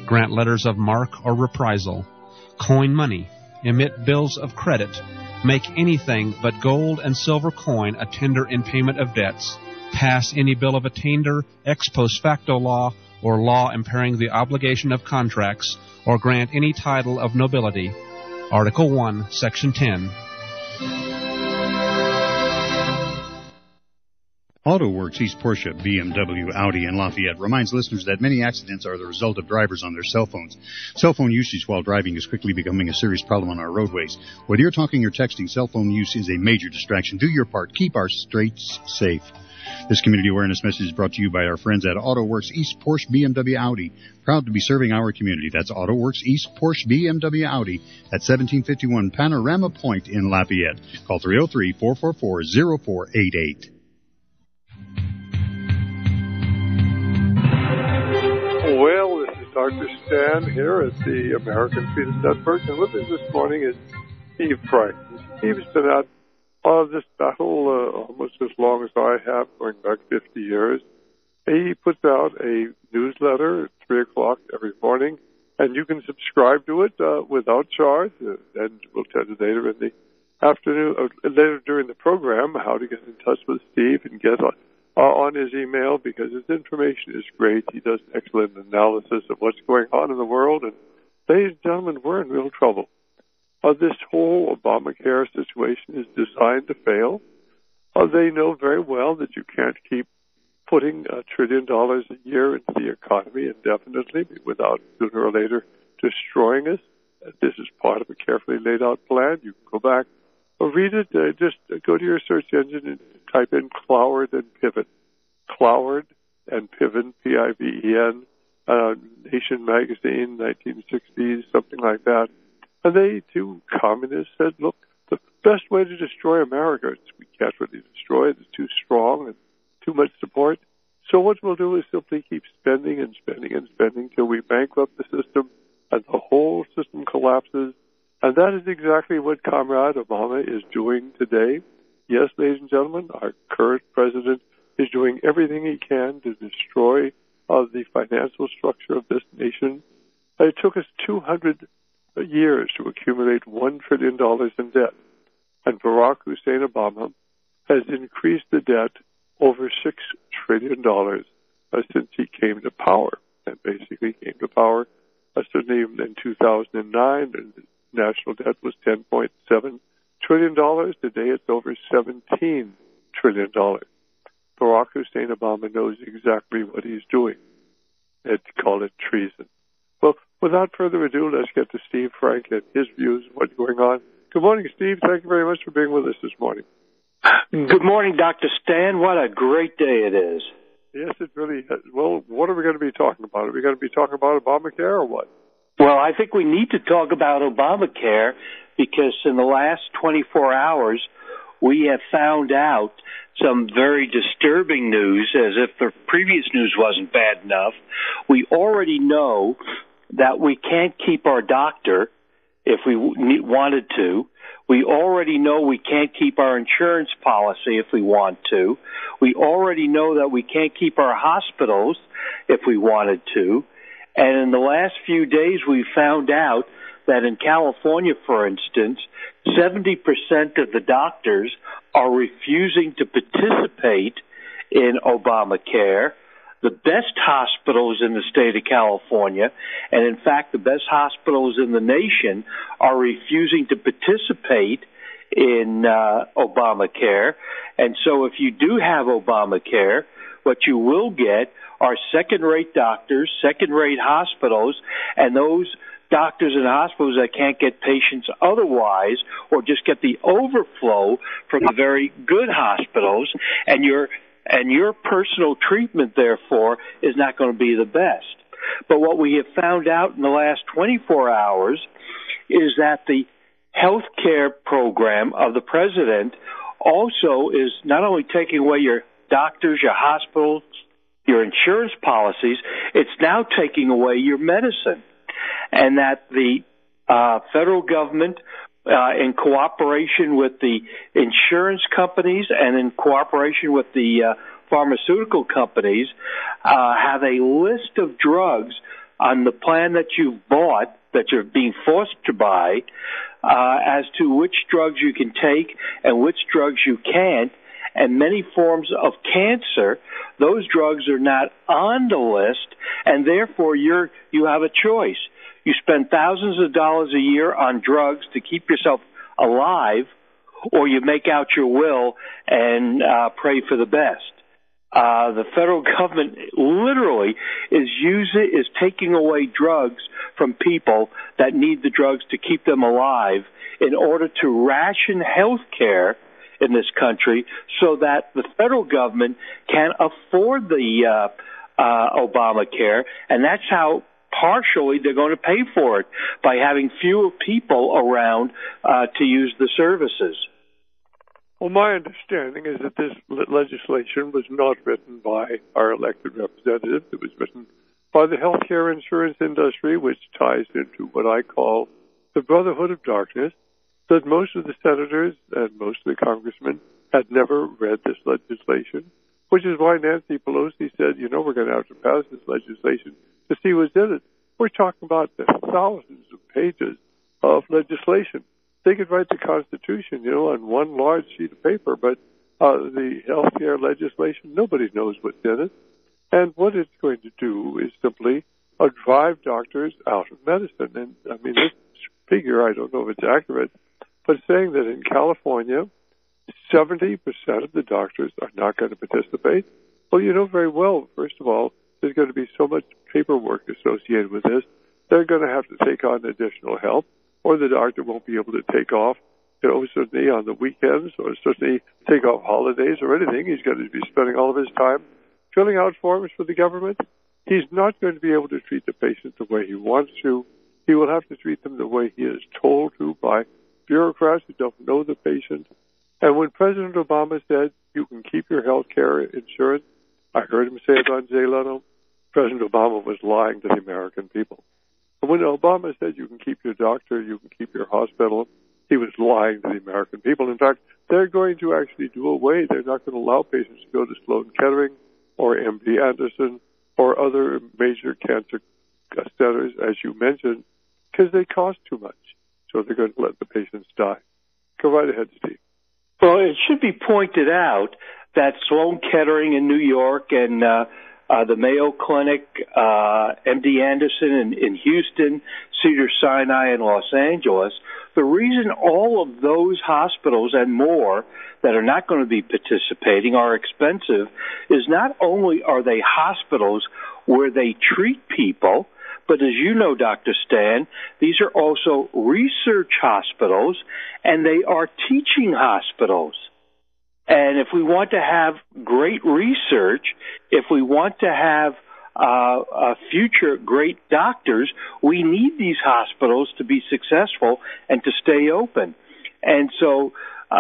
grant letters of marque or reprisal, coin money, emit bills of credit, make anything but gold and silver coin a tender in payment of debts, pass any bill of attainder, ex post facto law, or law impairing the obligation of contracts, or grant any title of nobility. Article 1, Section 10. AutoWorks East Porsche, BMW, Audi, and Lafayette reminds listeners that many accidents are the result of drivers on their cell phones. Cell phone usage while driving is quickly becoming a serious problem on our roadways. Whether you're talking or texting, cell phone use is a major distraction. Do your part. Keep our streets safe. This community awareness message is brought to you by our friends at AutoWorks East Porsche, BMW, Audi. Proud to be serving our community. That's AutoWorks East Porsche, BMW, Audi at 1751 Panorama Point in Lafayette. Call 303-444-0488. Well, this is Dr. Stan here at the American Freedom Network, and with us this morning is Steve Frank. Steve's been at this battle almost as long as I have, going back 50 years. He puts out a newsletter at 3 o'clock every morning, and you can subscribe to it without charge, and we'll tell you later in the afternoon, later during the program, how to get in touch with Steve and get on his email, because his information is great. He does excellent analysis of what's going on in the world. And ladies and gentlemen, we're in real trouble. This whole Obamacare situation is designed to fail. They know very well that you can't keep putting $1 trillion a year into the economy indefinitely without sooner or later destroying us. This is part of a carefully laid out plan. You can go back or read it. Just go to your search engine and type in Cloward and Piven. Cloward and Piven, P-I-V-E-N, Nation magazine, 1960s, something like that. And they, two communists, said, look, the best way to destroy America is we can't really destroy it. It's too strong and too much support. So what we'll do is simply keep spending and spending and spending till we bankrupt the system and the whole system collapses. And that is exactly what Comrade Obama is doing today. Yes, ladies and gentlemen, our current president is doing everything he can to destroy the financial structure of this nation. It took us 200 years to accumulate $1 trillion in debt. And Barack Hussein Obama has increased the debt over $6 trillion since he came to power. And basically came to power certainly in 2009. The national debt was $10.7 trillion. Today it's over $17 trillion. Barack Hussein Obama knows exactly what he's doing. They'd call it treason. Well, without further ado, let's get to Steve Frank and his views of what's going on. Good morning, Steve. Thank you very much for being with us this morning. Good morning, Dr. Stan. What a great day it is. Yes, it really is. Well, what are we going to be talking about? Are we going to be talking about Obamacare or what? Well, I think we need to talk about Obamacare because in the last 24 hours, we have found out some very disturbing news, as if the previous news wasn't bad enough. We already know that we can't keep our doctor if we wanted to. We already know we can't keep our insurance policy if we want to. We already know that we can't keep our hospitals if we wanted to. And in the last few days, we found out that in California, for instance, 70% of the doctors are refusing to participate in Obamacare. The best hospitals in the state of California, and in fact the best hospitals in the nation, are refusing to participate in Obamacare. And so if you do have Obamacare, what you will get are second-rate doctors, second-rate hospitals, and those doctors and hospitals that can't get patients otherwise, or just get the overflow from the very good hospitals, and your personal treatment, therefore, is not going to be the best. But what we have found out in the last 24 hours is that the health care program of the president also is not only taking away your doctors, your hospitals, your insurance policies, it's now taking away your medicine. And that the federal government, in cooperation with the insurance companies and in cooperation with the pharmaceutical companies, have a list of drugs on the plan that you've bought, that you're being forced to buy, as to which drugs you can take and which drugs you can't. And many forms of cancer, those drugs are not on the list, and therefore you have a choice. You spend thousands of dollars a year on drugs to keep yourself alive, or you make out your will and pray for the best. The federal government literally is taking away drugs from people that need the drugs to keep them alive in order to ration health care in this country so that the federal government can afford the Obamacare, and that's how partially they're going to pay for it, by having fewer people around to use the services. Well, my understanding is that this legislation was not written by our elected representatives. It was written by the healthcare insurance industry, which ties into what I call the Brotherhood of Darkness, that most of the senators and most of the congressmen had never read this legislation, which is why Nancy Pelosi said, we're going to have to pass this legislation to see what's in it. We're talking about the thousands of pages of legislation. They could write the Constitution, on one large sheet of paper, but the health care legislation, nobody knows what's in it. And what it's going to do is simply drive doctors out of medicine. And, this figure, I don't know if it's accurate, but saying that in California, 70% of the doctors are not going to participate. Well, you know very well, first of all, there's going to be so much paperwork associated with this. They're going to have to take on additional help, or the doctor won't be able to take off, certainly on the weekends, or certainly take off holidays or anything. He's going to be spending all of his time filling out forms for the government. He's not going to be able to treat the patient the way he wants to. He will have to treat them the way he is told to by bureaucrats who don't know the patient. And when President Obama said you can keep your health care insurance, I heard him say it on Jay Leno, President Obama was lying to the American people. And when Obama said you can keep your doctor, you can keep your hospital, he was lying to the American people. In fact, they're going to actually do away. They're not going to allow patients to go to Sloan Kettering or MD Anderson or other major cancer centers, as you mentioned, because they cost too much. So they're going to let the patients die. Go right ahead, Steve. Well, it should be pointed out that Sloan Kettering in New York and the Mayo Clinic, MD Anderson in Houston, Cedars-Sinai in Los Angeles, the reason all of those hospitals and more that are not going to be participating are expensive is not only are they hospitals where they treat people, but as you know, Dr. Stan, these are also research hospitals, and they are teaching hospitals. And if we want to have great research, if we want to have future great doctors, we need these hospitals to be successful and to stay open. And so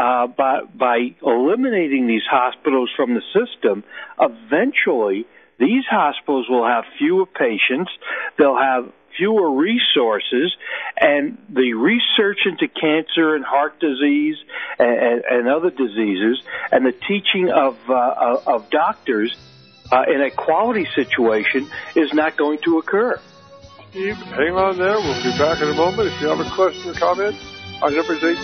by eliminating these hospitals from the system, eventually these hospitals will have fewer patients, they'll have fewer resources, and the research into cancer and heart disease and other diseases, and the teaching of doctors in a quality situation is not going to occur. Steve, hang on there. We'll be back in a moment. If you have a question or comment, our number is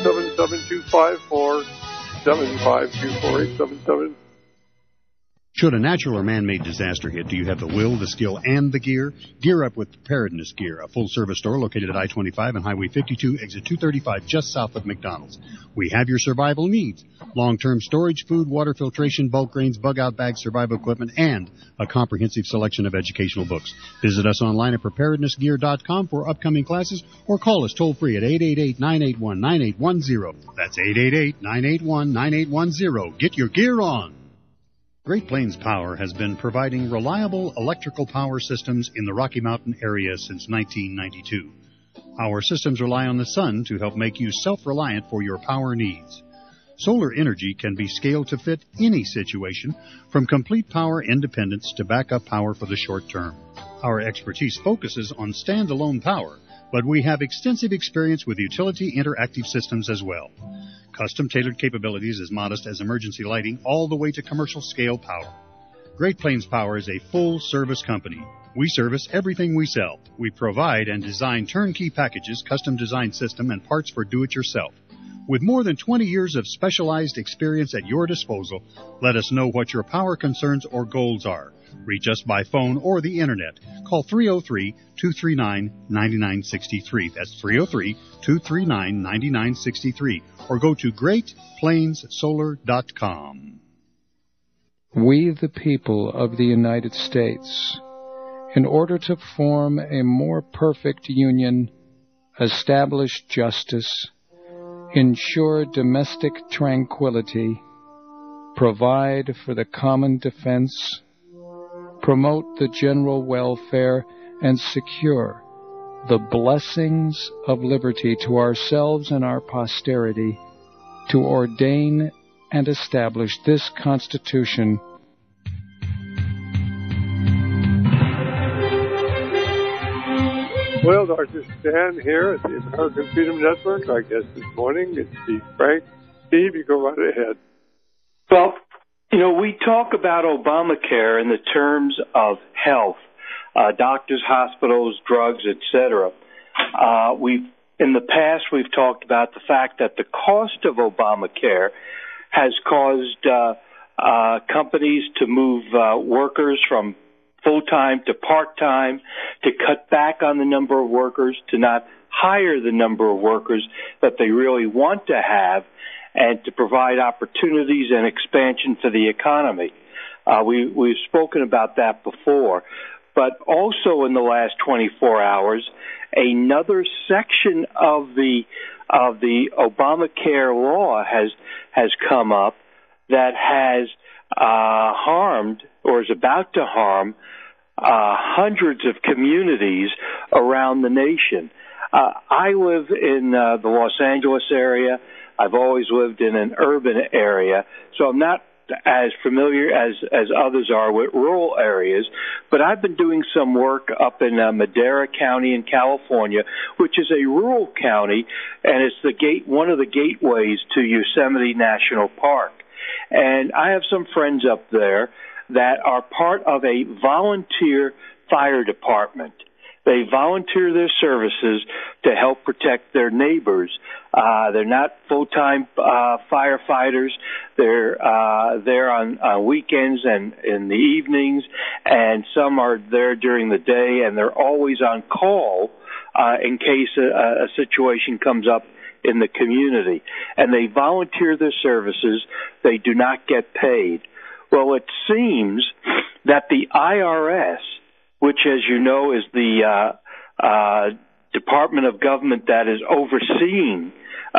877-254-7524, 877. Should a natural or man-made disaster hit, do you have the will, the skill, and the gear? Gear up with Preparedness Gear, a full-service store located at I-25 and Highway 52, exit 235, just south of McDonald's. We have your survival needs: long-term storage, food, water filtration, bulk grains, bug-out bags, survival equipment, and a comprehensive selection of educational books. Visit us online at preparednessgear.com for upcoming classes, or call us toll-free at 888-981-9810. That's 888-981-9810. Get your gear on. Great Plains Power has been providing reliable electrical power systems in the Rocky Mountain area since 1992. Our systems rely on the sun to help make you self-reliant for your power needs. Solar energy can be scaled to fit any situation, from complete power independence to backup power for the short term. Our expertise focuses on standalone power, but we have extensive experience with utility interactive systems as well. Custom-tailored capabilities as modest as emergency lighting all the way to commercial-scale power. Great Plains Power is a full-service company. We service everything we sell. We provide and design turnkey packages, custom-designed system, and parts for do-it-yourself. With more than 20 years of specialized experience at your disposal, let us know what your power concerns or goals are. Reach us by phone or the Internet. Call 303-239-9963. That's 303-239-9963. Or go to GreatPlainsSolar.com. We, the people of the United States, in order to form a more perfect union, establish justice, ensure domestic tranquility, provide for the common defense, promote the general welfare, and secure the blessings of liberty to ourselves and our posterity, to ordain and establish this Constitution. Well, Dr. Stan here at the American Freedom Network. Our guest this morning is Steve Frank. Steve, you go right ahead. Well, we talk about Obamacare in the terms of health, doctors, hospitals, drugs, etc. In the past, we've talked about the fact that the cost of Obamacare has caused companies to move workers from full-time to part-time, to cut back on the number of workers, to not hire the number of workers that they really want to have, and to provide opportunities and expansion for the economy. We've spoken about that before. But also in the last 24 hours, another section of the Obamacare law has come up that has harmed or is about to harm hundreds of communities around the nation. I live in the Los Angeles area. I've always lived in an urban area, so I'm not as familiar as others are with rural areas, but I've been doing some work up in Madera County in California, which is a rural county, and it's one of the gateways to Yosemite National Park. And I have some friends up there that are part of a volunteer fire department. They volunteer their services to help protect their neighbors. They're not full-time firefighters. They're there on weekends and in the evenings, and some are there during the day, and they're always on call in case a situation comes up in the community. And they volunteer their services. They do not get paid. Well, it seems that the IRS, which, as you know, is the Department of Government that is overseeing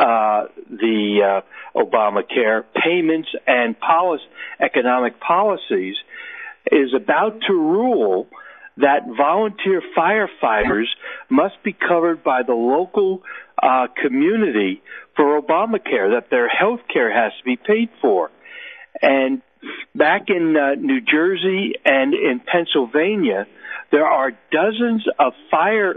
the Obamacare payments and economic policies, is about to rule that volunteer firefighters must be covered by the local community for Obamacare, that their health care has to be paid for. And back in New Jersey and in Pennsylvania, there are dozens of fire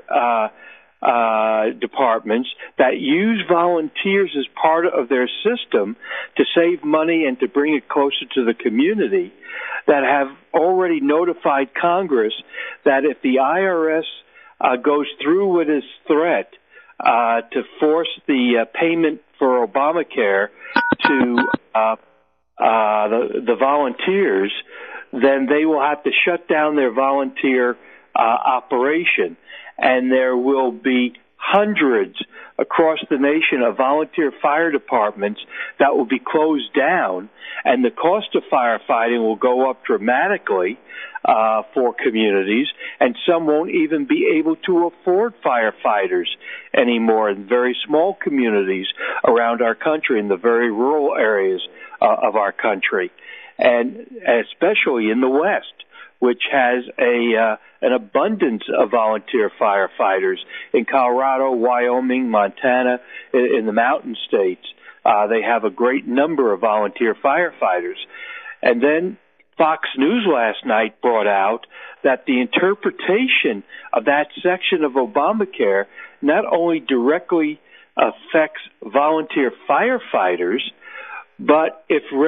departments that use volunteers as part of their system to save money and to bring it closer to the community, that have already notified Congress that if the IRS goes through with its threat to force the payment for Obamacare to the volunteers, then they will have to shut down their volunteer operation, and there will be hundreds across the nation of volunteer fire departments that will be closed down, and the cost of firefighting will go up dramatically for communities, and some won't even be able to afford firefighters anymore in very small communities around our country, in the very rural areas of our country, and especially in the West, which has an abundance of volunteer firefighters in Colorado, Wyoming, Montana, in the mountain states. They have a great number of volunteer firefighters. And then Fox News last night brought out that the interpretation of that section of Obamacare not only directly affects volunteer firefighters, but if read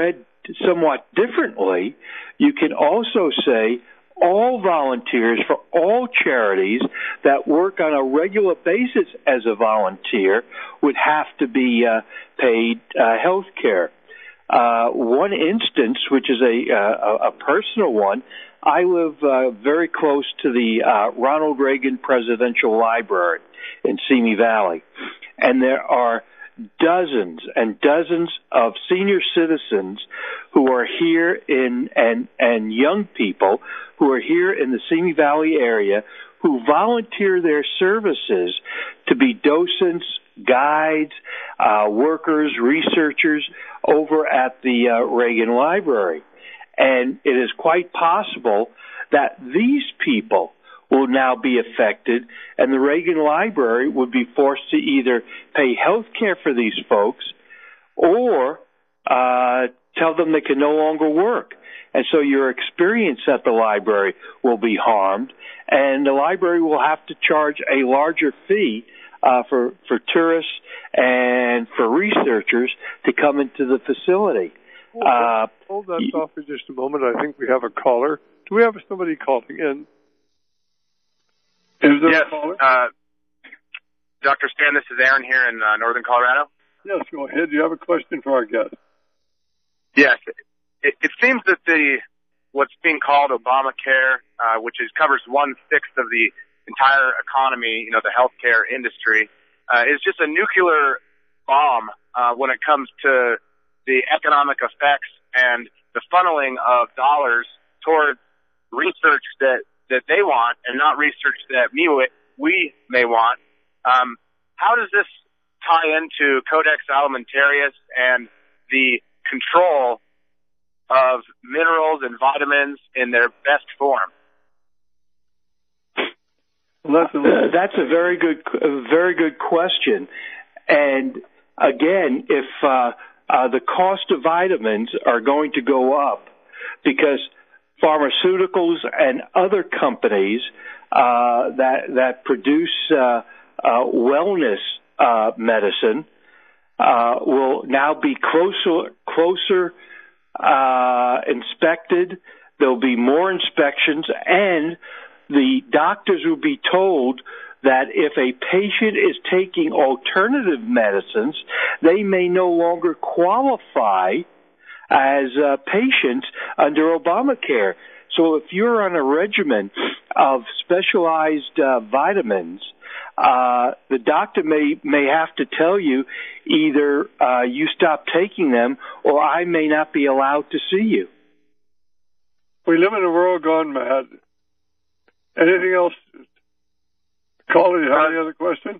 somewhat differently, you can also say all volunteers for all charities that work on a regular basis as a volunteer would have to be paid health care. One instance, which is a personal one, I live very close to the Ronald Reagan Presidential Library in Simi Valley, and there are dozens and dozens of senior citizens who are here and young people who are here in the Simi Valley area who volunteer their services to be docents, guides, workers, researchers over at the Reagan Library. And it is quite possible that these people will now be affected, and the Reagan Library would be forced to either pay health care for these folks or tell them they can no longer work. And so your experience at the library will be harmed, and the library will have to charge a larger fee for tourists and for researchers to come into the facility. Hold that thought for just a moment. I think we have a caller. Do we have somebody calling in? Is there a caller? Dr. Stan, this is Aaron here in northern Colorado. Yes, go ahead. Do you have a question for our guest? Yes. It seems that what's being called Obamacare, which covers 1/6 of the entire economy, the healthcare industry, is just a nuclear bomb when it comes to the economic effects and the funneling of dollars toward research that they want and not research that we may want. How does this tie into Codex Alimentarius and the control of minerals and vitamins in their best form? That's a very good question. And again, if the cost of vitamins are going to go up because pharmaceuticals and other companies that produce wellness medicine will now be closer inspected. There'll be more inspections, and the doctors will be told that if a patient is taking alternative medicines, they may no longer qualify as patients under Obamacare. So if you're on a regimen of specialized vitamins, the doctor may have to tell you either you stop taking them or I may not be allowed to see you. We live in a world gone mad. Anything else? Caller, you have any other question?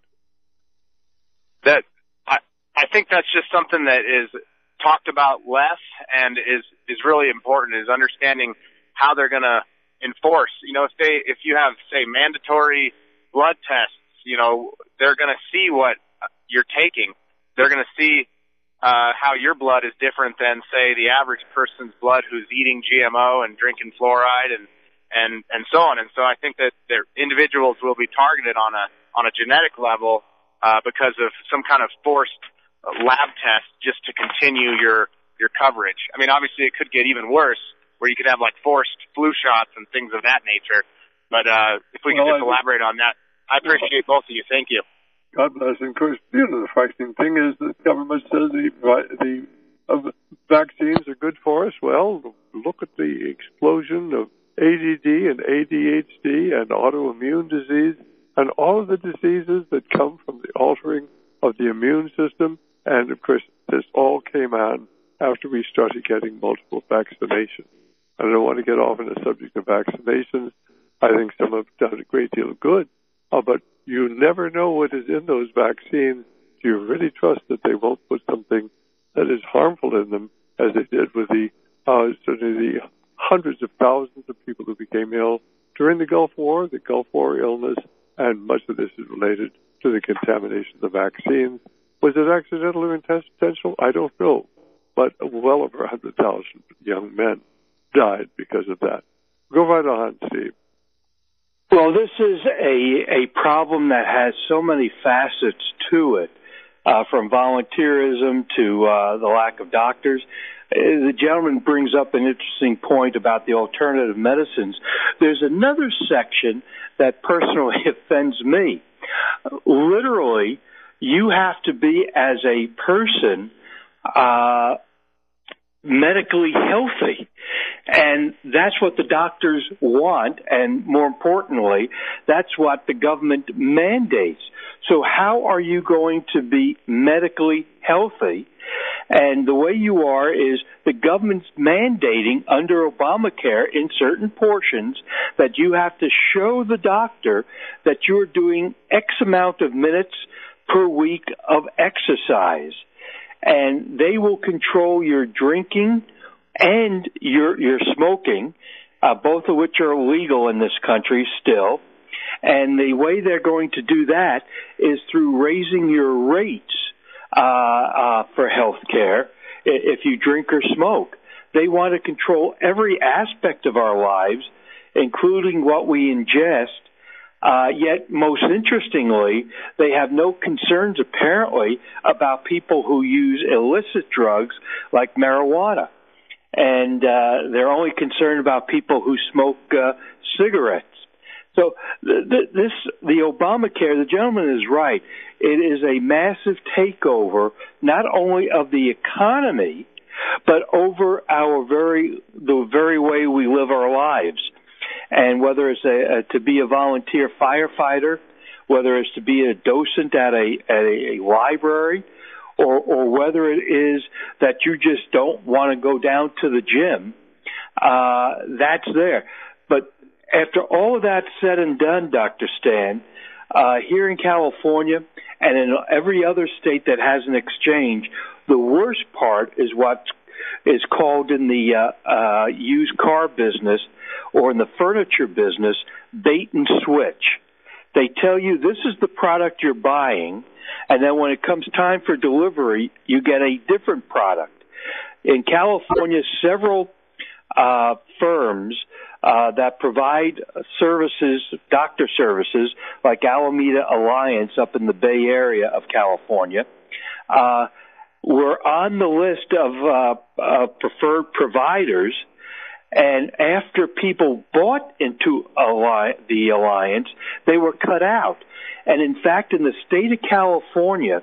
I think that's just something that is talked about less and is really important, is understanding how they're going to enforce. If you have, say, mandatory blood tests, they're going to see what you're taking. They're going to see how your blood is different than, say, the average person's blood who's eating GMO and drinking fluoride and so on. And so I think that their individuals will be targeted on a genetic level because of some kind of forced lab test just to continue your coverage. I mean, obviously it could get even worse where you could have like forced flu shots and things of that nature. But if we could just elaborate on that, I appreciate both of you. Thank you. God bless. And of course, the frightening thing is the government says the vaccines are good for us. Well, look at the explosion of ADD and ADHD and autoimmune disease and all of the diseases that come from the altering of the immune system. And of course, this all came on after we started getting multiple vaccinations. I don't want to get off on the subject of vaccinations. I think some have done a great deal of good, but you never know what is in those vaccines. Do you really trust that they won't put something that is harmful in them, as they did with certainly the hundreds of thousands of people who became ill during the Gulf War illness, and much of this is related to the contamination of the vaccines. Was it accidental or intentional? I don't know. But well over 100,000 young men died because of that. Go right on, Steve. Well, this is a problem that has so many facets to it, from volunteerism to the lack of doctors. the gentleman brings up an interesting point about the alternative medicines. There's another section that personally offends me. Literally, you have to be, as a person, medically healthy. And that's what the doctors want, and more importantly, that's what the government mandates. So how are you going to be medically healthy? And the way you are is the government's mandating under Obamacare in certain portions that you have to show the doctor that you're doing X amount of minutes per week of exercise. And they will control your drinking and your smoking, both of which are illegal in this country still. And the way they're going to do that is through raising your rates for health care if you drink or smoke. They want to control every aspect of our lives, including what we ingest. Yet, most interestingly, they have no concerns, apparently, about people who use illicit drugs like marijuana. And they're only concerned about people who smoke cigarettes. So the Obamacare, the gentleman is right. It is a massive takeover, not only of the economy, but over the very way we live our lives. And whether it's to be a volunteer firefighter, whether it's to be a docent at a library, or whether it is that you just don't want to go down to the gym, that's there. But after all of that's said and done, Dr. Stan, here in California and in every other state that has an exchange, the worst part is what is called in the used car business or in the furniture business, bait and switch. They tell you this is the product you're buying, and then when it comes time for delivery, you get a different product. In California, several firms that provide services, doctor services, like Alameda Alliance up in the Bay Area of California, were on the list of preferred providers. And after people bought into the alliance, they were cut out. And in fact, in the state of California,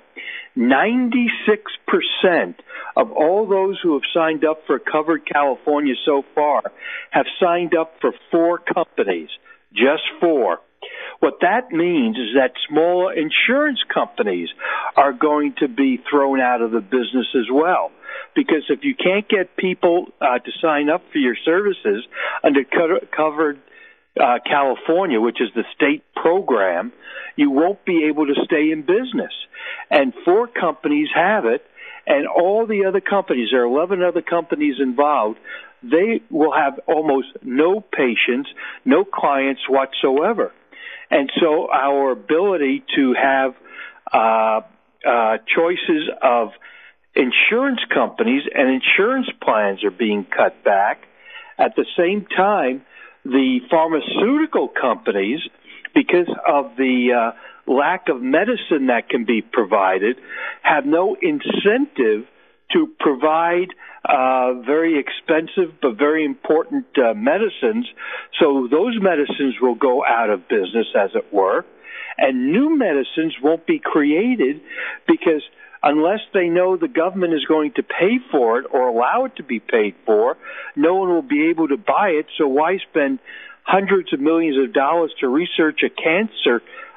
96% of all those who have signed up for Covered California so far have signed up for 4 companies, just 4. What that means is that smaller insurance companies are going to be thrown out of the business as well. Because if you can't get people to sign up for your services under Covered California, which is the state program, you won't be able to stay in business. And 4 companies have it, and all the other companies, there are 11 other companies involved, they will have almost no patients, no clients whatsoever. And so our ability to have choices of insurance companies and insurance plans are being cut back. At the same time, the pharmaceutical companies, because of the lack of medicine that can be provided, have no incentive to provide very expensive but very important medicines. So those medicines will go out of business, as it were, and new medicines won't be created because unless they know the government is going to pay for it or allow it to be paid for, no one will be able to buy it. So why spend hundreds of millions of dollars to research a cancer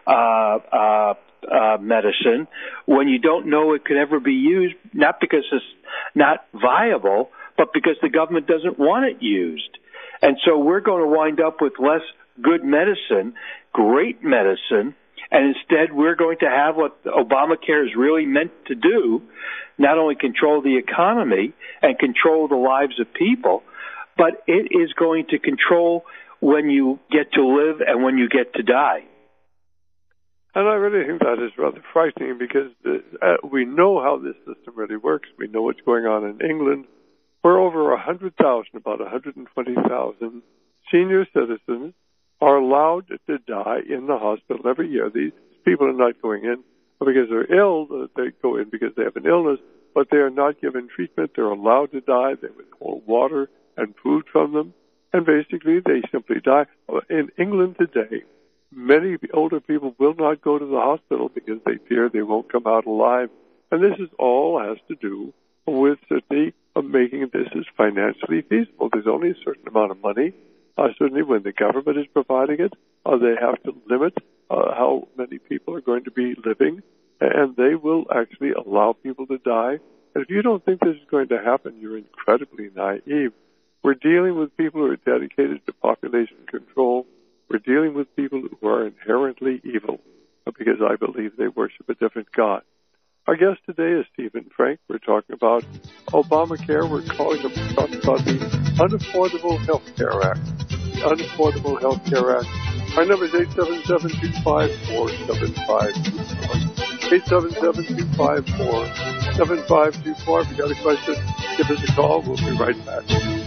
medicine when you don't know it could ever be used, not because it's not viable, but because the government doesn't want it used. And so we're going to wind up with less good medicine, great medicine, and instead we're going to have what Obamacare is really meant to do, not only control the economy and control the lives of people, but it is going to control when you get to live and when you get to die. And I really think that is rather frightening because we know how this system really works. We know what's going on in England, where over 100,000, about 120,000 senior citizens are allowed to die in the hospital every year. These people are not going in because they're ill. They go in because they have an illness. but they are not given treatment. They're allowed to die. They withhold water and food from them, and basically they simply die. In England today, many older people will not go to the hospital because they fear they won't come out alive. And this is all has to do with certainly making this as financially feasible. There's only a certain amount of money. Certainly when the government is providing it, they have to limit how many people are going to be living, and they will actually allow people to die. And if you don't think this is going to happen, you're incredibly naive. We're dealing with people who are dedicated to population control. We're dealing with people who are inherently evil because I believe they worship a different God. Our guest today is Stephen Frank. We're talking about Obamacare. We're talking about the Unaffordable Health Care Act. The Unaffordable Health Care Act. Our number is 877-254-7524. 877-254-7524. If you got a question, give us a call. We'll be right back.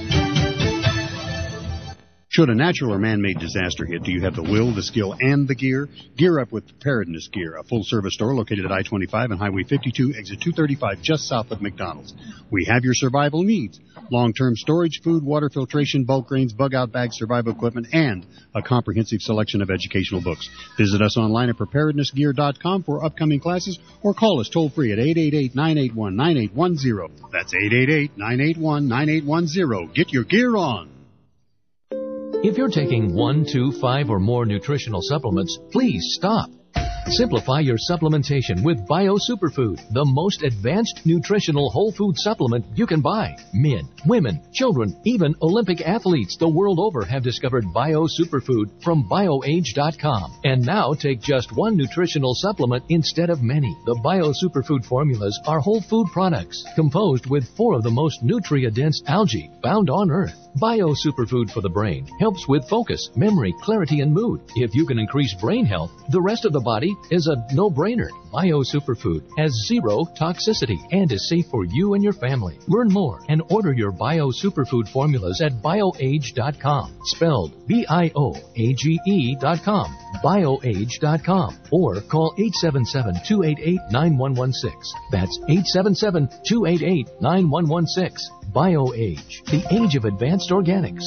Should a natural or man-made disaster hit, do you have the will, the skill, and the gear? Gear up with Preparedness Gear, a full-service store located at I-25 and Highway 52, exit 235, just south of McDonald's. We have your survival needs. Long-term storage, food, water filtration, bulk grains, bug-out bags, survival equipment, and a comprehensive selection of educational books. Visit us online at preparednessgear.com for upcoming classes or call us toll-free at 888-981-9810. That's 888-981-9810. Get your gear on. If you're taking 1, 2, 5, or more nutritional supplements, please stop. Simplify your supplementation with Bio Superfood, the most advanced nutritional whole food supplement you can buy. Men, women, children, even Olympic athletes the world over have discovered Bio Superfood from BioAge.com. And now take just one nutritional supplement instead of many. The Bio Superfood formulas are whole food products composed with 4 of the most nutrient-dense algae found on Earth. Bio Superfood for the brain helps with focus, memory, clarity, and mood. If you can increase brain health, the rest of the body is a no-brainer. Bio Superfood has 0 toxicity and is safe for you and your family. Learn more and order your Bio Superfood formulas at BioAge.com. Spelled BIOAGE.com. BioAge.com. Or call 877-288-9116. That's 877-288-9116. BioAge, the age of advanced organics.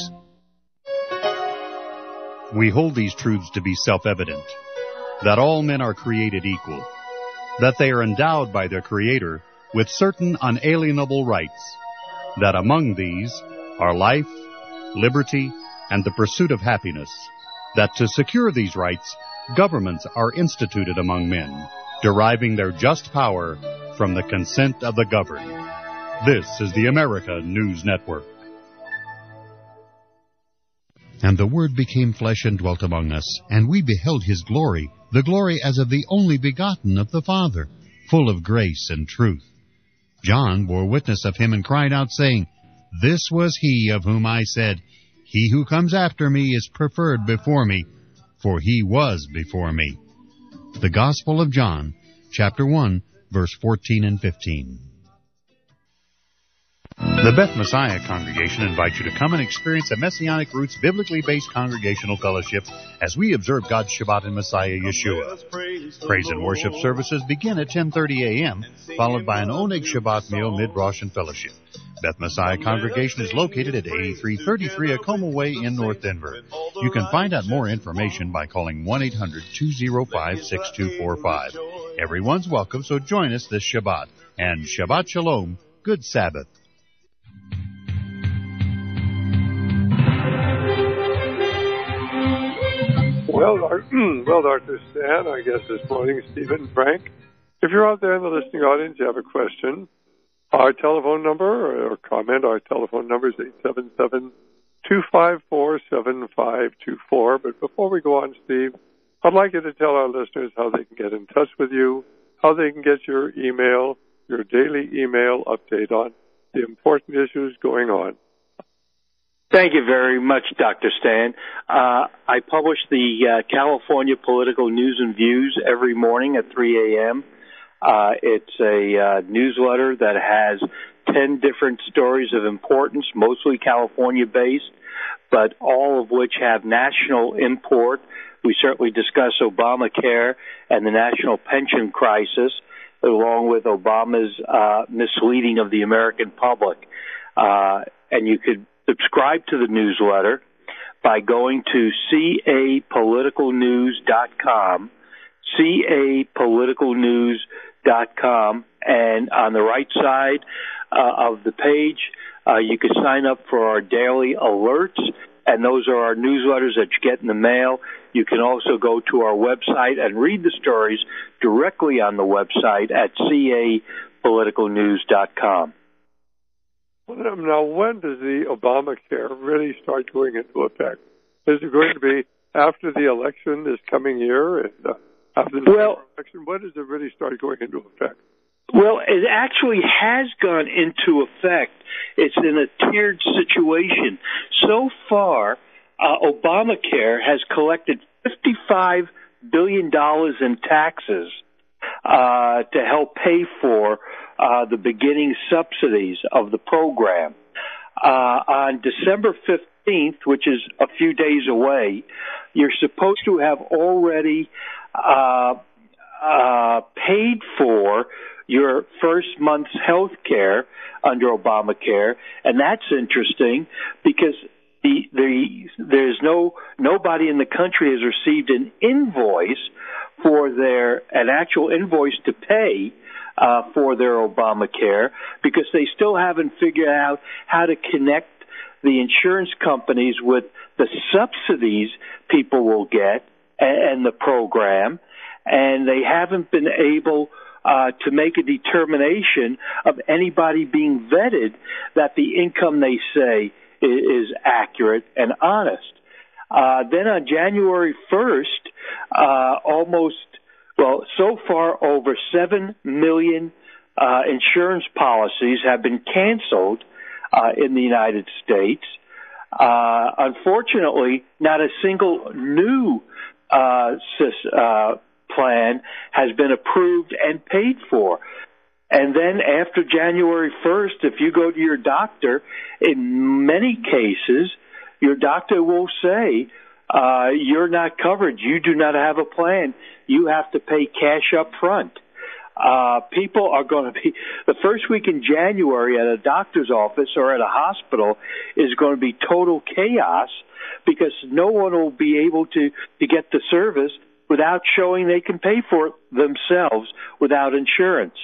We hold these truths to be self-evident, that all men are created equal, that they are endowed by their Creator with certain unalienable rights, that among these are life, liberty, and the pursuit of happiness, that to secure these rights, governments are instituted among men, deriving their just power from the consent of the governed. This is the America News Network. And the Word became flesh and dwelt among us, and we beheld His glory, the glory as of the only begotten of the Father, full of grace and truth. John bore witness of Him and cried out, saying, This was He of whom I said, He who comes after me is preferred before me, for He was before me. The Gospel of John, chapter 1, verse 14 and 15. The Beth Messiah Congregation invites you to come and experience a Messianic Roots biblically based congregational fellowship as we observe God's Shabbat in Messiah Yeshua. Praise and worship services begin at 10:30 a.m., followed by an Oneg Shabbat meal mid-Rosh and fellowship. Beth Messiah Congregation is located at 8333 Acoma Way in North Denver. You can find out more information by calling 1-800-205-6245. Everyone's welcome, so join us this Shabbat. And Shabbat Shalom, good Sabbath. Well, Dr. Stan, our guest this morning is Stephen Frank. If you're out there in the listening audience, you have a question, our telephone number or comment, our telephone number is 877-254-7524. But before we go on, Steve, I'd like you to tell our listeners how they can get in touch with you, how they can get your email, your daily email update on the important issues going on. Thank you very much, Dr. Stan. I publish the California Political News and Views every morning at 3 a.m. It's a newsletter that has 10 different stories of importance, mostly California-based, but all of which have national import. We certainly discuss Obamacare and the national pension crisis. along with Obama's misleading of the American public. And you could subscribe to the newsletter by going to capoliticalnews.com, capoliticalnews.com, and on the right side of the page, you can sign up for our daily alerts, and those are our newsletters that you get in the mail. You can also go to our website and read the stories directly on the website at capoliticalnews.com. Now, when does the Obamacare really start going into effect? Is it going to be after the election this coming year? And after the election, when does it really start going into effect? Well, it actually has gone into effect. It's in a tiered situation. So far, Obamacare has collected $55 billion in taxes to help pay for the beginning subsidies of the program. On December 15th, which is a few days away, you're supposed to have already paid for your first month's health care under Obamacare, and that's interesting because there's nobody in the country has received an invoice for an actual invoice to pay for their Obamacare, because they still haven't figured out how to connect the insurance companies with the subsidies people will get and the program, and they haven't been able to make a determination of anybody being vetted that the income they say is accurate and honest. Then on January 1st, so far over 7 million insurance policies have been canceled in the United States. Unfortunately, not a single new plan has been approved and paid for. And then after January 1st, if you go to your doctor, in many cases, your doctor will say, you're not covered. You do not have a plan. You have to pay cash up front. People are going to be, the first week in January at a doctor's office or at a hospital is going to be total chaos, because no one will be able to get the service without showing they can pay for it themselves without insurance.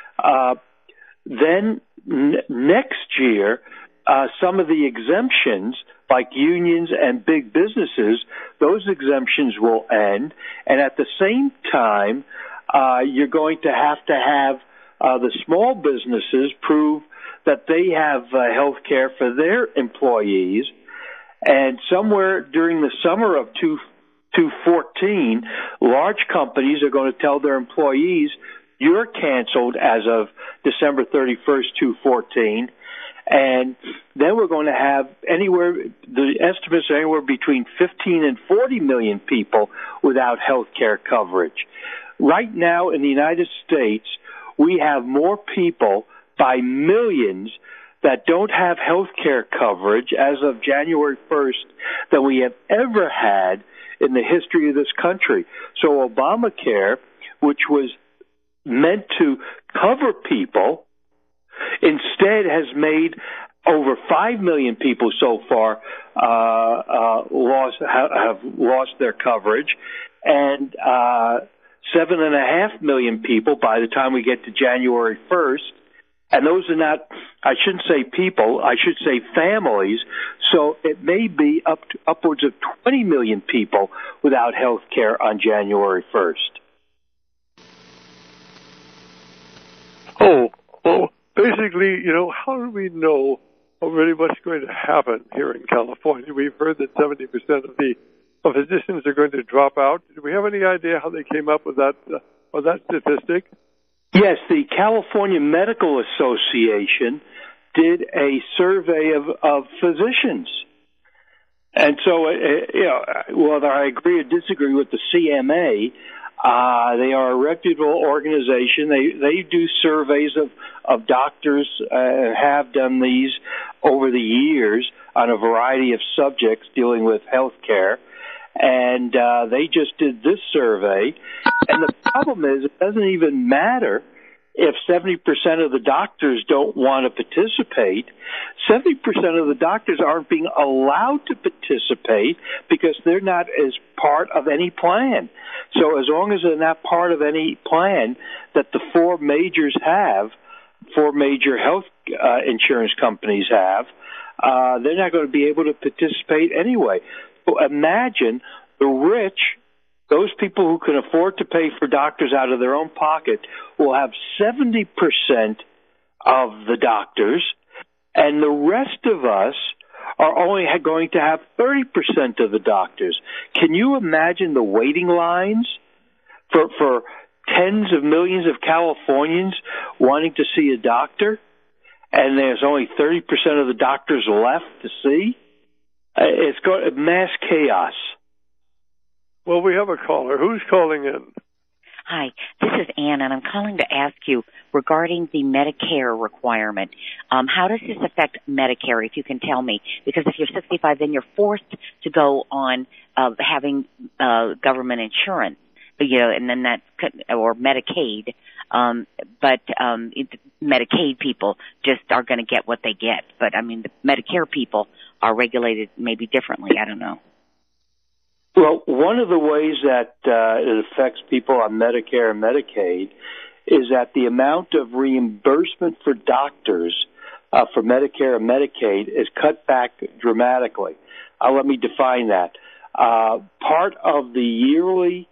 Then next year, some of the exemptions, like unions and big businesses, those exemptions will end. And at the same time, you're going to have the small businesses prove that they have health care for their employees. And somewhere during the summer of 2014, large companies are going to tell their employees, you're canceled as of December 31st, 2014. And then we're going to have the estimates are anywhere between 15 and 40 million people without health care coverage. Right now in the United States, we have more people by millions that don't have health care coverage as of January 1st than we have ever had in the history of this country. So Obamacare, which was meant to cover people, instead has made over 5 million people so far have lost their coverage, and 7.5 million people by the time we get to January 1st. And those are not, I shouldn't say people, I should say families. So it may be upwards of 20 million people without health care on January 1st. Oh, well, basically, how do we know already what's going to happen here in California? We've heard that 70% of the physicians are going to drop out. Do we have any idea how they came up with that statistic? Yes, the California Medical Association did a survey of physicians. And so, whether I agree or disagree with the CMA, they are a reputable organization. They do surveys of doctors, have done these over the years on a variety of subjects dealing with health care. And they just did this survey. And the problem is, it doesn't even matter if 70% of the doctors don't want to participate, 70% of the doctors aren't being allowed to participate because they're not as part of any plan. So as long as they're not part of any plan that the four major health insurance companies have, they're not going to be able to participate anyway. So imagine the rich, those people who can afford to pay for doctors out of their own pocket, will have 70% of the doctors, and the rest of us are only going to have 30% of the doctors. Can you imagine the waiting lines for tens of millions of Californians wanting to see a doctor, and there's only 30% of the doctors left to see? It's got mass chaos. Well, we have a caller. Who's calling in? Hi, this is Ann, and I'm calling to ask you regarding the Medicare requirement. How does this affect Medicare, if you can tell me? Because if you're 65, then you're forced to go on having government insurance, and then or Medicaid. But Medicaid people just are going to get what they get. But, I mean, the Medicare people are regulated maybe differently. I don't know. Well, one of the ways that it affects people on Medicare and Medicaid is that the amount of reimbursement for doctors for Medicare and Medicaid is cut back dramatically. Let me define that. Part of the yearly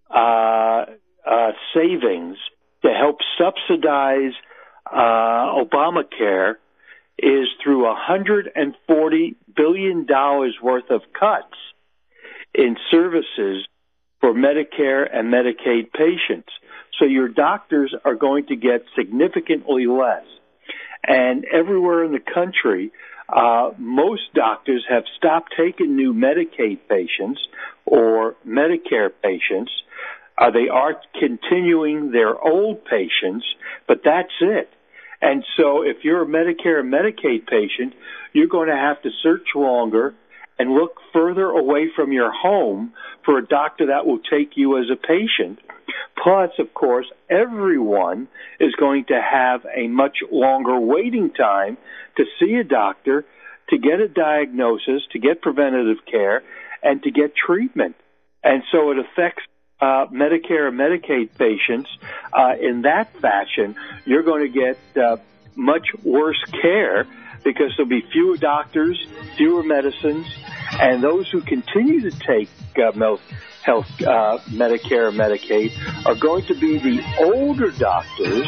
savings to help subsidize Obamacare is through $140 billion worth of cuts in services for Medicare and Medicaid patients. So your doctors are going to get significantly less. And everywhere in the country, most doctors have stopped taking new Medicaid patients or Medicare patients. They are continuing their old patients, but that's it. And so if you're a Medicare and Medicaid patient, you're going to have to search longer and look further away from your home for a doctor that will take you as a patient. Plus, of course, everyone is going to have a much longer waiting time to see a doctor, to get a diagnosis, to get preventative care, and to get treatment. And so it affects Medicare and Medicaid patients in that fashion. You're going to get much worse care because there'll be fewer doctors, fewer medicines, and those who continue to take health Medicare and Medicaid are going to be the older doctors.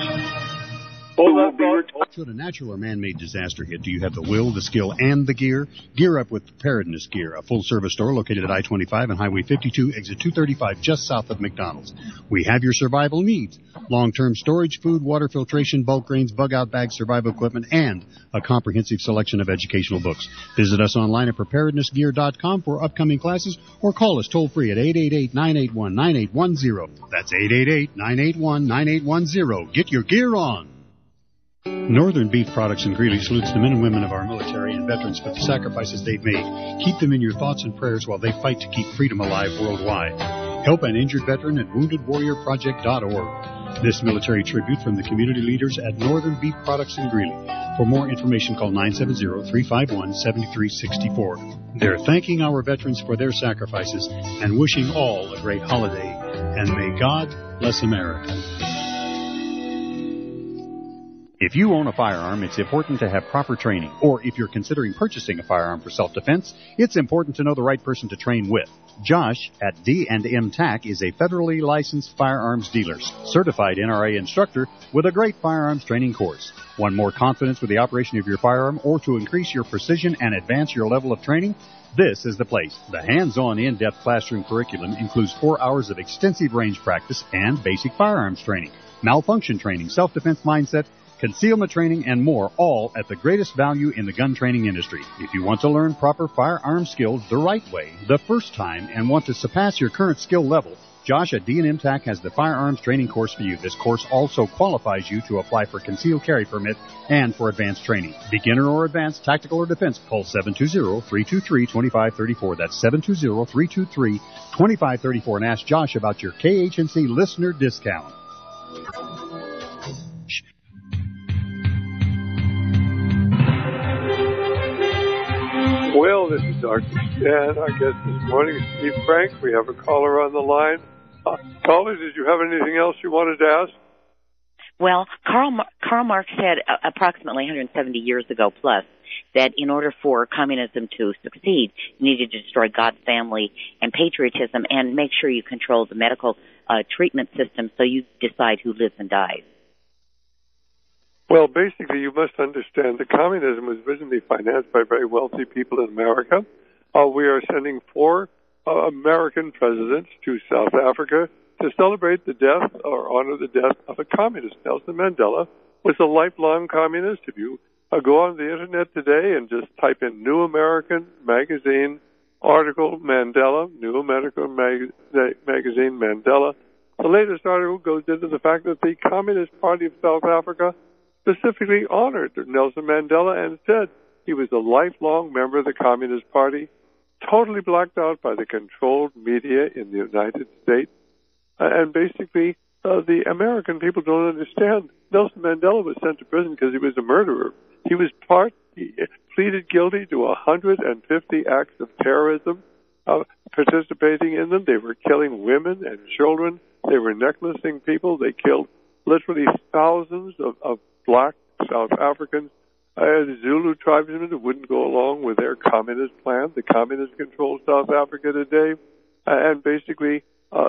Should a natural or man-made disaster hit, do you have the will, the skill, and the gear? Gear up with Preparedness Gear, a full-service store located at I-25 and Highway 52, exit 235, just south of McDonald's. We have your survival needs: long-term storage, food, water filtration, bulk grains, bug-out bags, survival equipment, and a comprehensive selection of educational books. Visit us online at preparednessgear.com for upcoming classes, or call us toll-free at 888-981-9810. That's 888-981-9810. Get your gear on. Northern Beef Products in Greeley salutes the men and women of our military and veterans for the sacrifices they've made. Keep them in your thoughts and prayers while they fight to keep freedom alive worldwide. Help an injured veteran at WoundedWarriorProject.org. This military tribute from the community leaders at Northern Beef Products in Greeley. For more information, call 970-351-7364. They're thanking our veterans for their sacrifices and wishing all a great holiday. And may God bless America. If you own a firearm, it's important to have proper training. Or if you're considering purchasing a firearm for self-defense, it's important to know the right person to train with. Josh at D&M TAC is a federally licensed firearms dealer, certified NRA instructor with a great firearms training course. Want more confidence with the operation of your firearm or to increase your precision and advance your level of training? This is the place. The hands-on, in-depth classroom curriculum includes 4 hours of extensive range practice and basic firearms training, malfunction training, self-defense mindset, concealment training, and more, all at the greatest value in the gun training industry. If you want to learn proper firearm skills the right way, the first time, and want to surpass your current skill level, Josh at D&M TAC has the firearms training course for you. This course also qualifies you to apply for concealed carry permit and for advanced training. Beginner or advanced, tactical or defense, call 720-323-2534. That's 720-323-2534 and ask Josh about your KHNC listener discount. Well, this is Dr. Stan. Our guest this morning is Steve Frank. We have a caller on the line. Caller, did you have anything else you wanted to ask? Well, Karl Marx said approximately 170 years ago plus that in order for communism to succeed, you needed to destroy God's family and patriotism and make sure you control the medical treatment system so you decide who lives and dies. Well, basically, you must understand that communism was originally financed by very wealthy people in America. We are sending 4 American presidents to South Africa to celebrate the death or honor the death of a communist. Nelson Mandela was a lifelong communist. If you go on the internet today and just type in New American Magazine article Mandela, New American Magazine Mandela, the latest article goes into the fact that the Communist Party of South Africa specifically honored Nelson Mandela and said he was a lifelong member of the Communist Party, totally blacked out by the controlled media in the United States. And basically, the American people don't understand. Nelson Mandela was sent to prison because he was a murderer. He pleaded guilty to 150 acts of terrorism, participating in them. They were killing women and children. They were necklacing people. They killed literally thousands of black South Africans, Zulu tribesmen who wouldn't go along with their communist plan. The communists control South Africa today. And basically,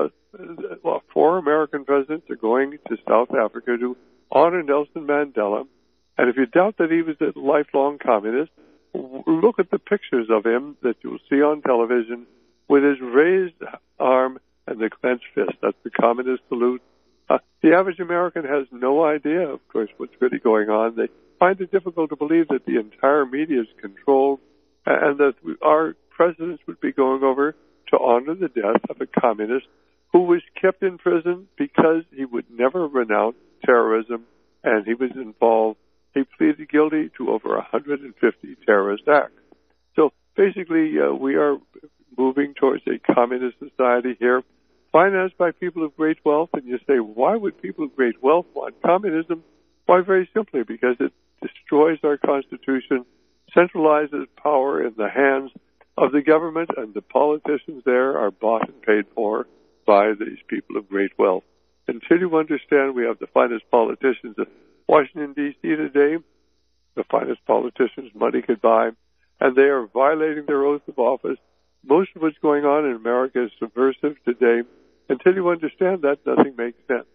4 American presidents are going to South Africa to honor Nelson Mandela. And if you doubt that he was a lifelong communist, look at the pictures of him that you'll see on television with his raised arm and the clenched fist. That's the communist salute. The average American has no idea, of course, what's really going on. They find it difficult to believe that the entire media is controlled and that our presidents would be going over to honor the death of a communist who was kept in prison because he would never renounce terrorism and he was involved. He pleaded guilty to over 150 terrorist acts. So basically, we are moving towards a communist society here, financed by people of great wealth. And you say, why would people of great wealth want communism? Why, very simply, because it destroys our Constitution, centralizes power in the hands of the government, and the politicians there are bought and paid for by these people of great wealth. Until you understand we have the finest politicians in Washington, D.C. today, the finest politicians money could buy, and they are violating their oath of office. Most of what's going on in America is subversive today. Until you understand that, nothing makes sense.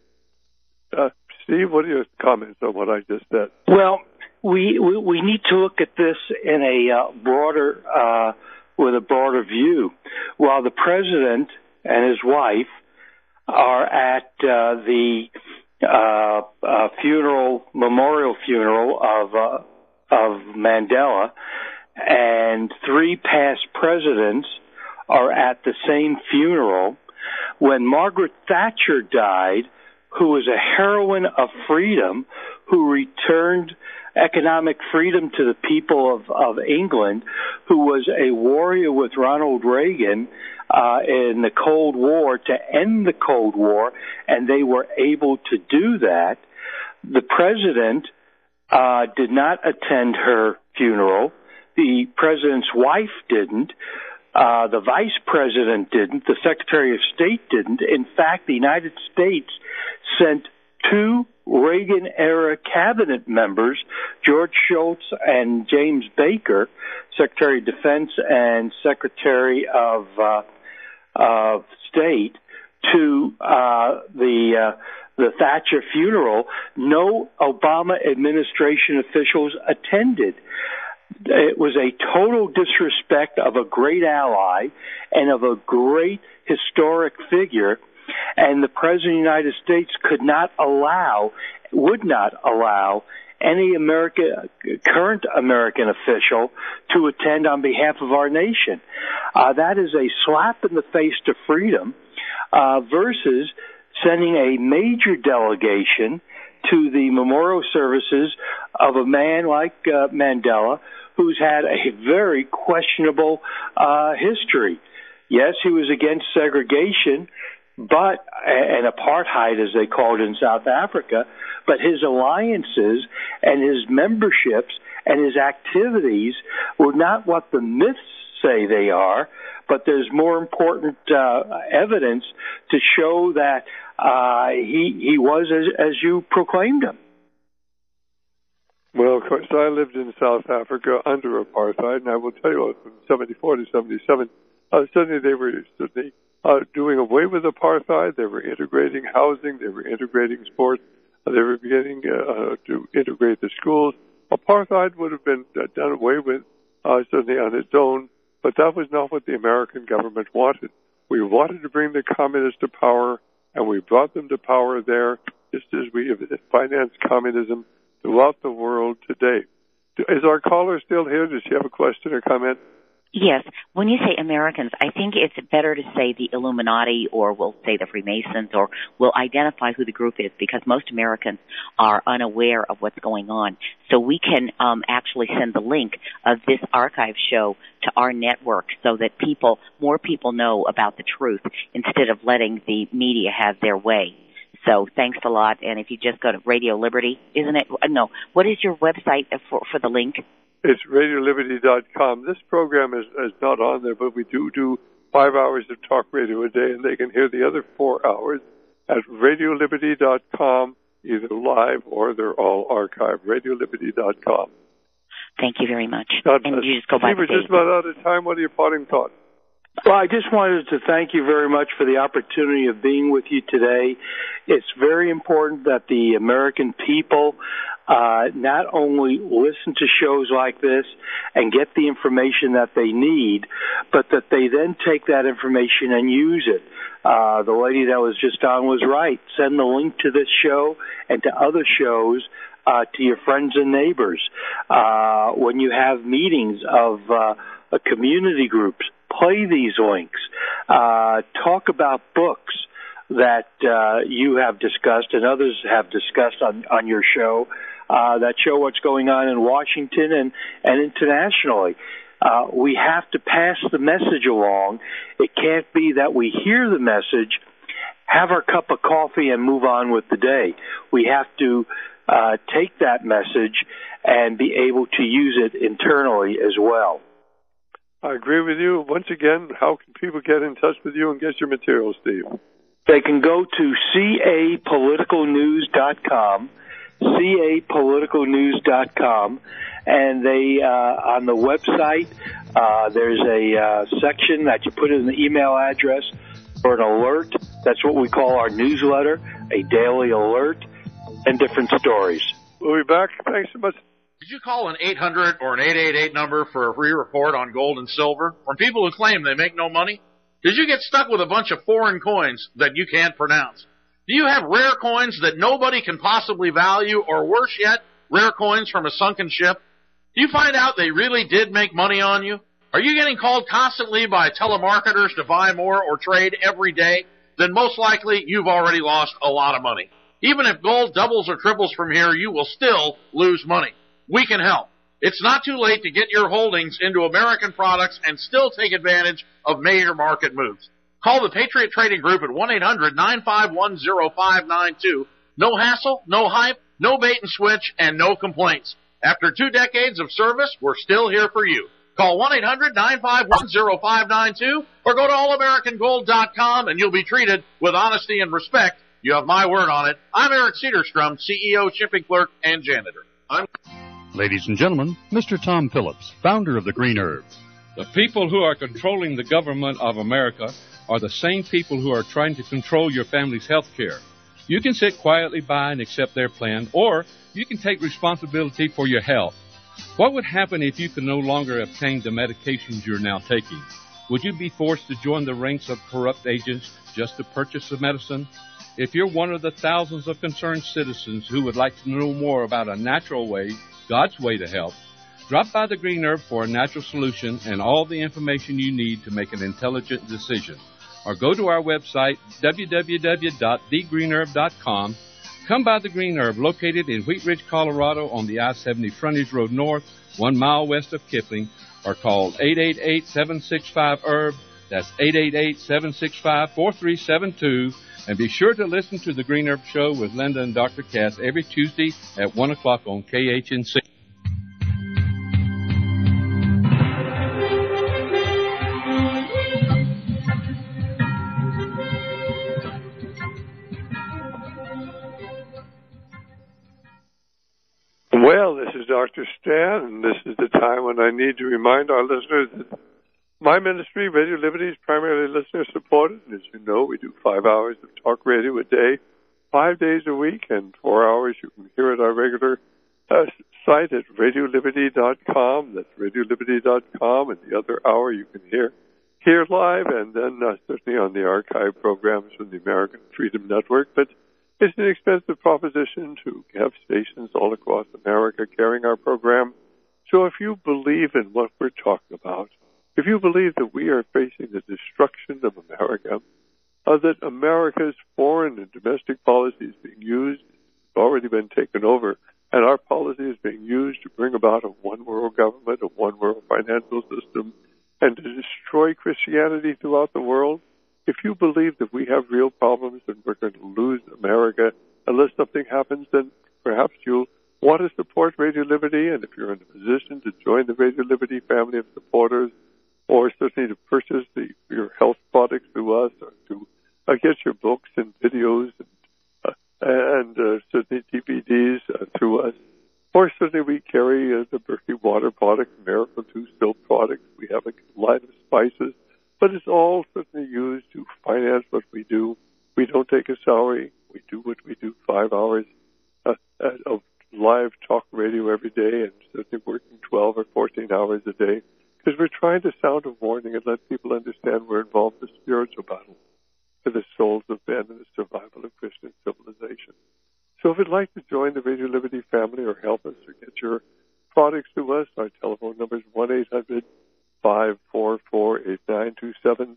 Steve, what are your comments on what I just said? Well, we need to look at this in a with a broader view. While the president and his wife are at the memorial funeral of Mandela, and 3 past presidents are at the same funeral. When Margaret Thatcher died, who was a heroine of freedom, who returned economic freedom to the people of England, who was a warrior with Ronald Reagan in the Cold War to end the Cold War, and they were able to do that. The president did not attend her funeral. The president's wife didn't. The vice president didn't. The Secretary of State didn't. In fact, the United States sent 2 Reagan-era cabinet members, George Shultz and James Baker, Secretary of Defense and Secretary of State, to the Thatcher funeral. No Obama administration officials attended. It was a total disrespect of a great ally and of a great historic figure, and the President of the United States would not allow any current American official to attend on behalf of our nation. That is a slap in the face to freedom versus sending a major delegation to the memorial services of a man like Mandela, who's had a very questionable history. Yes, he was against segregation, and apartheid, as they called it in South Africa, but his alliances and his memberships and his activities were not what the myths say they are, but there's more important evidence to show that he was as you proclaimed him. Well, of course, I lived in South Africa under apartheid, and I will tell you, from 74 to 77, suddenly they were doing away with apartheid. They were integrating housing. They were integrating sports. They were beginning to integrate the schools. Apartheid would have been done away with certainly on its own, but that was not what the American government wanted. We wanted to bring the communists to power, and we brought them to power there, just as we have financed communism throughout the world today. Is our caller still here? Does she have a question or comment? Yes. When you say Americans, I think it's better to say the Illuminati, or we'll say the Freemasons, or we'll identify who the group is, because most Americans are unaware of what's going on. So we can actually send the link of this archive show to our network so that more people know about the truth instead of letting the media have their way. So thanks a lot. And if you just go to Radio Liberty, isn't it? No. What is your website for the link? It's RadioLiberty.com. This program is not on there, but we do 5 hours of talk radio a day, and they can hear the other 4 hours at RadioLiberty.com, either live or they're all archived. RadioLiberty.com. Thank you very much. And you just go by we're just about out of time. What are your parting thoughts? Well, I just wanted to thank you very much for the opportunity of being with you today. It's very important that the American people not only listen to shows like this and get the information that they need, but that they then take that information and use it. The lady that was just on was right. Send the link to this show and to other shows to your friends and neighbors. When you have meetings of community groups, play these links. Talk about books that you have discussed and others have discussed on your show that show what's going on in Washington and internationally. We have to pass the message along. It can't be that we hear the message, have our cup of coffee, and move on with the day. We have to take that message and be able to use it internally as well. I agree with you. Once again, how can people get in touch with you and get your material, Steve? They can go to capoliticalnews.com, capoliticalnews.com, and they on the website there's a section that you put in the email address for an alert. That's what we call our newsletter, a daily alert, and different stories. We'll be back. Thanks so much. Did you call an 800 or an 888 number for a free report on gold and silver from people who claim they make no money? Did you get stuck with a bunch of foreign coins that you can't pronounce? Do you have rare coins that nobody can possibly value, or worse yet, rare coins from a sunken ship? Do you find out they really did make money on you? Are you getting called constantly by telemarketers to buy more or trade every day? Then most likely you've already lost a lot of money. Even if gold doubles or triples from here, you will still lose money. We can help. It's not too late to get your holdings into American products and still take advantage of major market moves. Call the Patriot Trading Group at 1-800-951-0592. No hassle, no hype, no bait and switch, and no complaints. After 2 decades of service, we're still here for you. Call 1-800-951-0592 or go to allamericangold.com and you'll be treated with honesty and respect. You have my word on it. I'm Eric Cedarstrom, CEO, shipping clerk, and janitor. Ladies and gentlemen, Mr. Tom Phillips, founder of the Green Herb. The people who are controlling the government of America are the same people who are trying to control your family's health care. You can sit quietly by and accept their plan, or you can take responsibility for your health. What would happen if you could no longer obtain the medications you're now taking? Would you be forced to join the ranks of corrupt agents just to purchase the medicine? If you're one of the thousands of concerned citizens who would like to know more about a natural way, God's way to help, drop by the Green Herb for a natural solution and all the information you need to make an intelligent decision. Or go to our website, www.thegreenherb.com. Come by the Green Herb, located in Wheat Ridge, Colorado on the I-70 Frontage Road North, 1 mile west of Kipling, or call 888-765-HERB. That's 888-765-4372. And be sure to listen to the Green Herb Show with Linda and Dr. Cass every Tuesday at 1 o'clock on KHNC. Well, this is Dr. Stan, and this is the time when I need to remind our listeners that my ministry, Radio Liberty, is primarily listener-supported. And as you know, we do 5 hours of talk radio a day, 5 days a week, and 4 hours you can hear at our regular site at radioliberty.com. That's radioliberty.com, and the other hour you can hear live, and then certainly on the archive programs from the American Freedom Network. But it's an expensive proposition to have stations all across America carrying our program. So if you believe in what we're talking about, if you believe that we are facing the destruction of America, that America's foreign and domestic policy is being used, it's already been taken over, and our policy is being used to bring about a one-world government, a one-world financial system, and to destroy Christianity throughout the world, if you believe that we have real problems and we're going to lose America unless something happens, then perhaps you'll want to support Radio Liberty, and if you're in a position to join the Radio Liberty family of supporters, or certainly to purchase your health products through us, or to get your books and videos and certainly DVDs through us. Or certainly we carry the Berkey water products, Miracle 2 soap products. We have a line of spices. But it's all certainly used to finance what we do. We don't take a salary. We do what we do, 5 hours of live talk radio every day, and certainly working 12 or 14 hours a day, because we're trying to sound a warning and let people understand we're involved in a spiritual battle for the souls of men and the survival of Christian civilization. So if you'd like to join the Radio Liberty family or help us or get your products to us, our telephone number is 1-800-544-8927,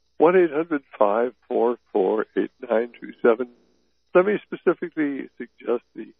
1-800-544-8927. Let me specifically suggest the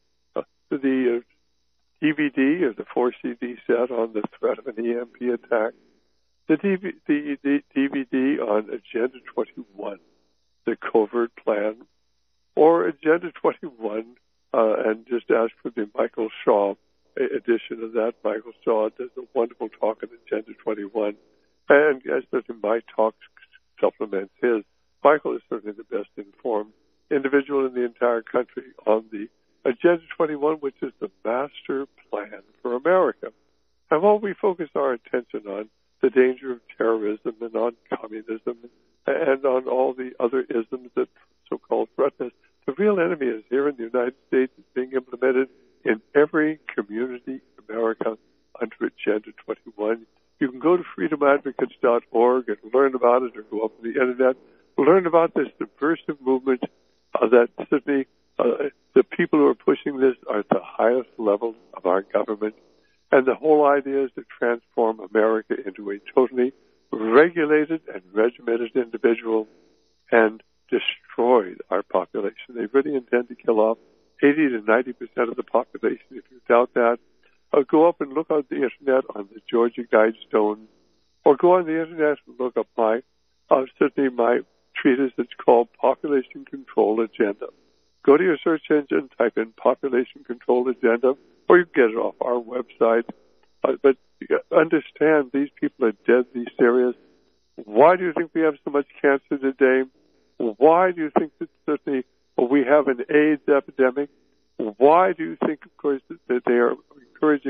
DVD or the 4-CD set on the threat of an EMP attack, the DVD on Agenda 21, the covert plan, or Agenda 21, and just ask for the Michael Shaw edition of that. Michael Shaw does a wonderful talk on Agenda 21, and as my talk supplements his. Michael is certainly the best informed individual in the entire country on the Agenda 21, which is the master plan for America. And while we focus our attention on the danger of terrorism and on communism and on all the other isms that so-called threaten us, the real enemy is here in the United States. It's being implemented in every community in America under Agenda 21. You can go to freedomadvocates.org and learn about it, or go up on the Internet, learn about this subversive movement that certainly the people who are pushing this are at the highest level of our government. And the whole idea is to transform America into a totally regulated and regimented individual and destroy our population. They really intend to kill off 80 to 90% of the population. If you doubt that, go up and look on the Internet on the Georgia Guidestones, or go on the Internet and look up my treatise. It's called Population Control Agenda. Go to your search engine, type in Population Control Agenda, or you can get it off our website. But understand, these people are deadly serious. Why do you think we have so much cancer today? Why do you think that certainly we have an AIDS epidemic? Why do you think, of course, that they are encouraging